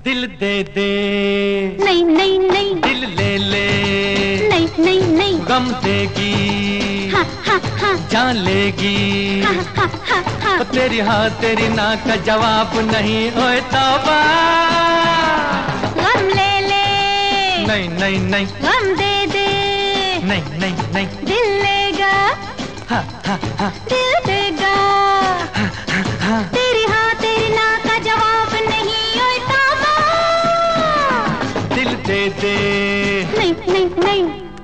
दिल दे दे, नहीं नहीं नहीं, दिल ले ले, नहीं नहीं नहीं, गम देगी, हा हा हा, जान लेगी, हा हा हा हा, तो तेरी हाँ तेरी ना का जवाब नहीं। ओए तौबा, गम ले ले, नहीं नहीं नहीं, गम दे दे, नहीं नहीं नहीं, दिल लेगा, हा हा हा, दिल देगा, तेरी हाँ तेरी ना का जवाब नहीं। ओए तौबा, दिल दे दे, नहीं नहीं नहीं,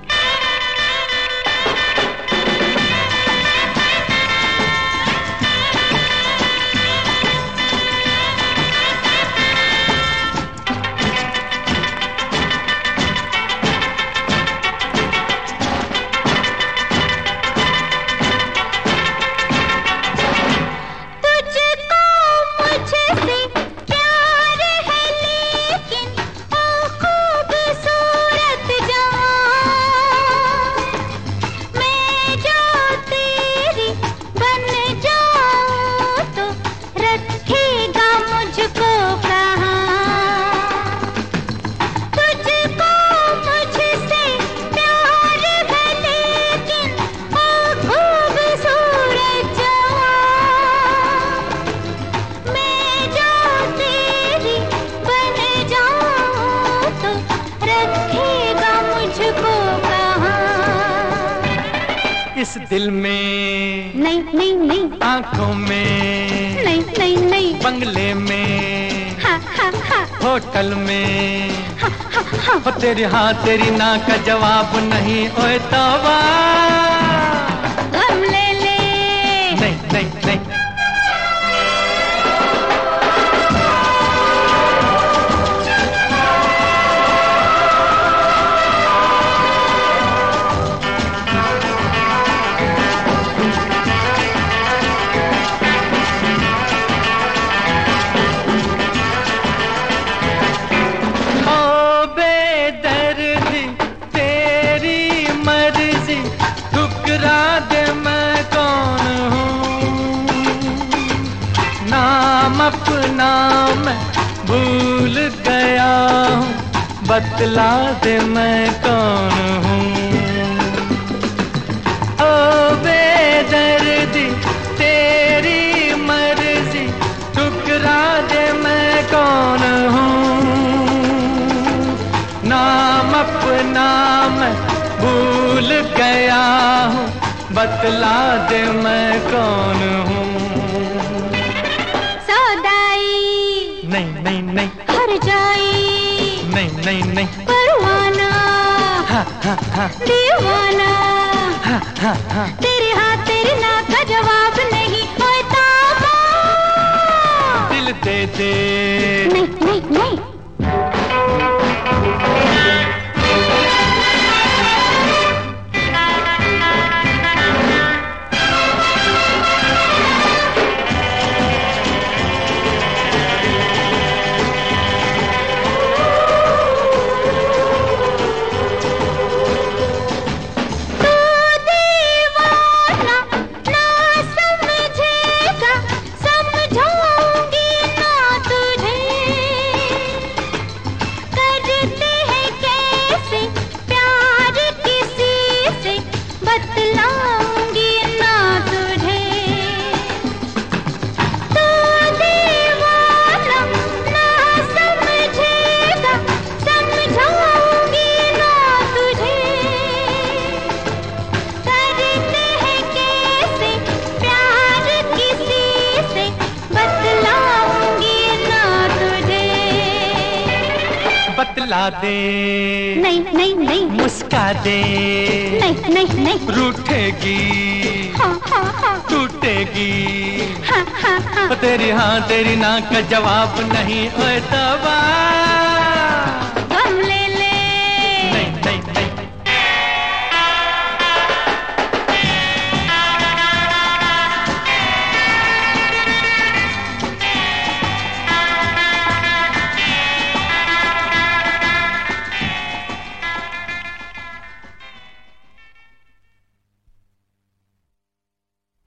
इस दिल में, नहीं नहीं नहीं, आंखों में, नहीं नहीं नहीं, बंगले में, हा हा हा, होटल में, हा हा हा, हो तेरी हाँ तेरी ना का जवाब नहीं। ओए तौबा, गम ले ले, नहीं नहीं नहीं, अपना मैं भूल गया हूँ, बतला दे मैं कौन हूँ। ओ बेदर्दी तेरी मर्जी, ठुकरा दे मैं कौन हूँ। नाम अपना मैं भूल गया हूँ, बतला दे मैं कौन हूँ। नहीं नहीं नहीं, हर जाई, नहीं नहीं नहीं, परवाना, हा हा हा, दीवाना, हा हा हा, तेरे हाँ तेरी ना का जवाब नहीं। ओए तौबा, दिल दे दे, नहीं नहीं नहीं, बतला दे, नहीं नहीं नहीं, मुस्का दे, नहीं नहीं नहीं, रूठेगी, हाँ हाँ हाँ, टूटेगी, हाँ हाँ हाँ, तेरी हाँ तेरी ना का जवाब नहीं। ओए तौबा।